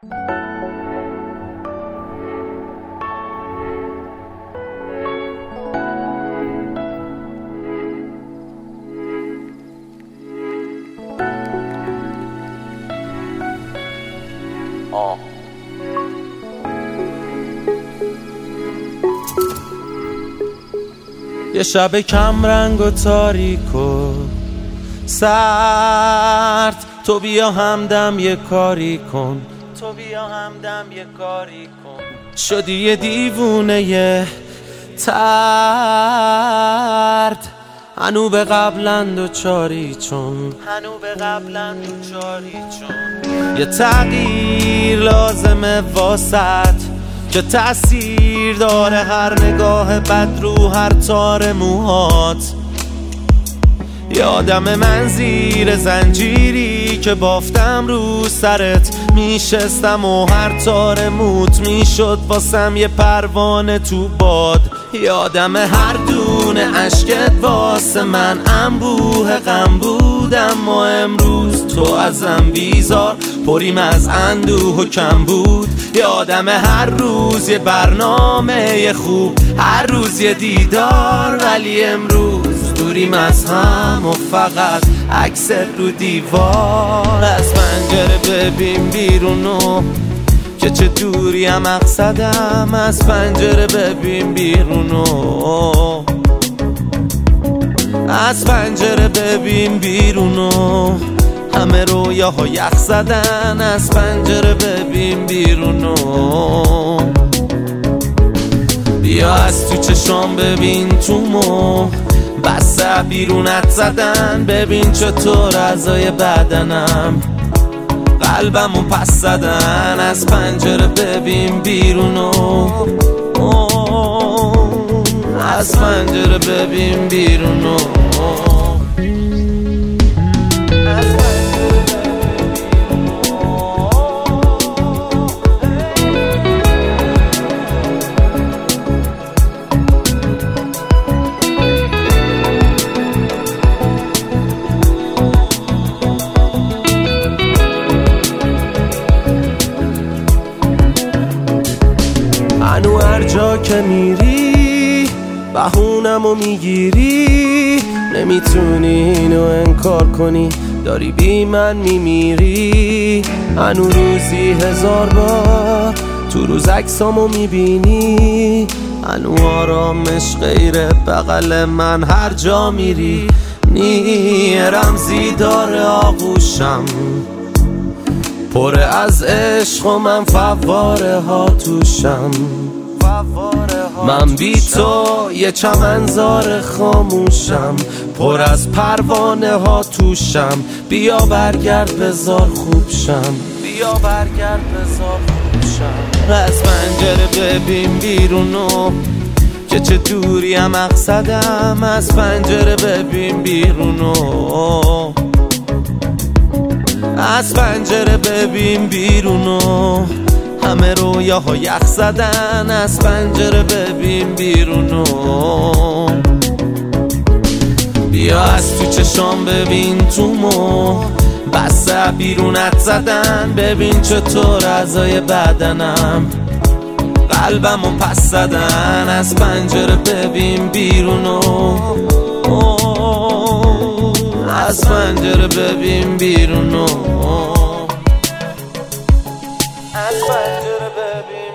یه شب کم رنگ و تاریک و سرد، تو بیا همدم یه کاری کن، تو بیا همدم یه کاری کن. شدی یه دیوونه یه ترد، هنو به قبلند و چاری چون، هنو به قبلند و چاری چون. یه تغییر لازمه واسط که تأثیر داره هر نگاه بد رو هر تار موهات. یادم من زیر زنجیری که بافتم رو سرت میشستم و هر تار موت میشد واسم یه پروانه تو باد. یادم هر دونه عشقت واسه من انبوه غم بود، اما امروز تو ازم بیزار پریم از اندوه و کم بود. یادم هر روز یه برنامه خوب، هر روز یه دیدار، ولی امروز دوریم از هم و فقط عکست رو دیوار. از پنجره ببین بیرونو که چه دوری هم مقصدم، از پنجره ببین بیرونو، از پنجره ببین بیرونو. همه رویاها یخ زدن، از پنجره ببین بیرونو. بیا از تو چشام ببین تو مو، بسه بیرونت زدن. ببین چطور اعضای بدنم قلبمو پس زدن، از پنجره ببین بیرونو، از پنجره ببین بیرونو. هنو هر جا که میری بهونمو میگیری، نمیتونی اینو انکار کنی، داری بی من میمیری. هنو روزی 1000 بار تو روز عکسامو میبینی، هنو آرامش غیر بغل من هر جا میری. رمزی داره آغوشم پر از عشق و من فواره ها توشم. من بی تو یه چمنزار خاموشم پر از پروانه ها توشم. بیا برگرد بذار خوب شم، بیا برگرد بذار خوب شم. از پنجره ببین بیرونو که چه دوری هم مقصدم، از پنجره ببین بیرونو، از پنجره ببین بیرونو. همه رویاها یخ زدن، از پنجره ببین بیرونو. بیا از تو چشام ببین تو مو، بسه بیرونت زدن. ببین چطور اعضای بدنم قلبمو پس زدن، از پنجره ببین بیرونو، از پنجره ببین بیرونو، از پنجره ببین